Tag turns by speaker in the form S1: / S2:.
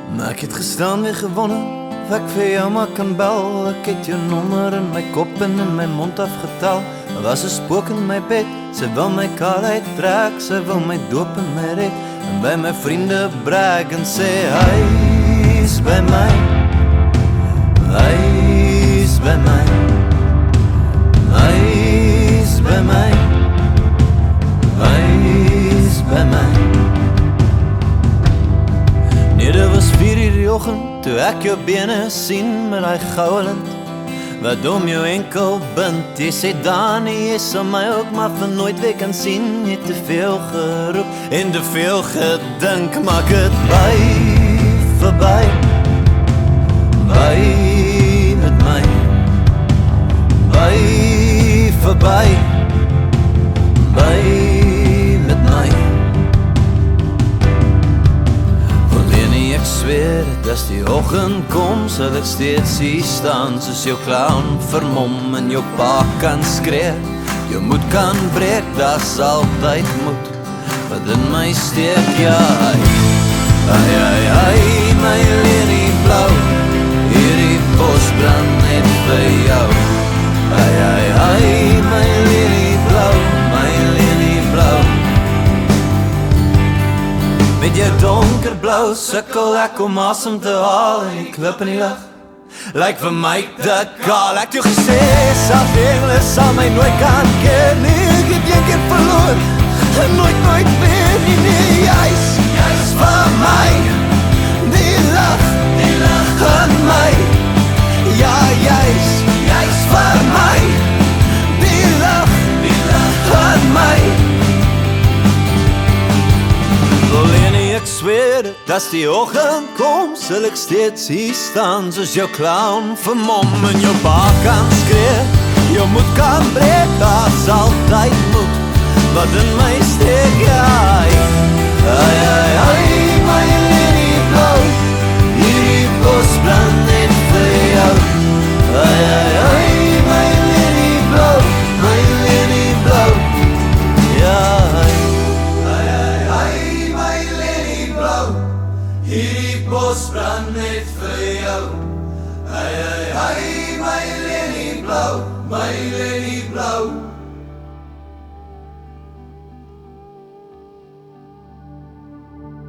S1: Maar ek het gestaan weer gewonne, of ek vir jou maar kan bel. Ek het jou nommer in my kop en in my mond afgetel. Er was 'n spook in my bed, sy wil my kaal uittrek, sy wil my doop en my red, en by my vriende brag en sê, hy is by my, hy is by my, hy is by my, hy is by my. Nee, dit was 4:00 die oggend, toe ek jou bene sien met die goue lint wat om jou enkel bind. Jy sê Dani, jy sal my ook maar van nooit weer kan sien. Jy het te veel geroep en te veel gedink, maak het by, verby, by met my, by, verby, by met my. Ek zweer dat as die oggend kom, sal ek steeds hier staan, soos jou clown vermom en jou pa kan skree. Jou moed kan breek, dat sal altyd moed, wat in my steek, ja, ai, ai, ai, my lelie blauw, hierdie bos brand net vir jou. Ai, ai, ai, my lelie blauw, my lelie blauw. Met jou donkerblauw sukkel ek om asem te haal, en die klip in die lug lyk vir my te kaal. Ek het jou gesê, selfs engele sal my nooit kan ken nie. Ek het een keer verloor, en nooit meer nie. Nee, jy's vir my, die lug in my. Ja, jy's vir my, die lug in my. Leni, ek zweer dat as die oggend kom, sal ek steeds hier staan, soos jou clown vermom en jou pa kan skree. Jou moed kan breek, dat sal altyd moed, wat in my steek, ja. Ai, ai, ai, my Leni blauw, hierdie bos brand net vir jou. Ai, ai, ai, my Leni blauw, my Leni blauw, ja. Hierdie bos brand net vir jou. Ai, ai, ai, my Leni blauw, my Leni blauw.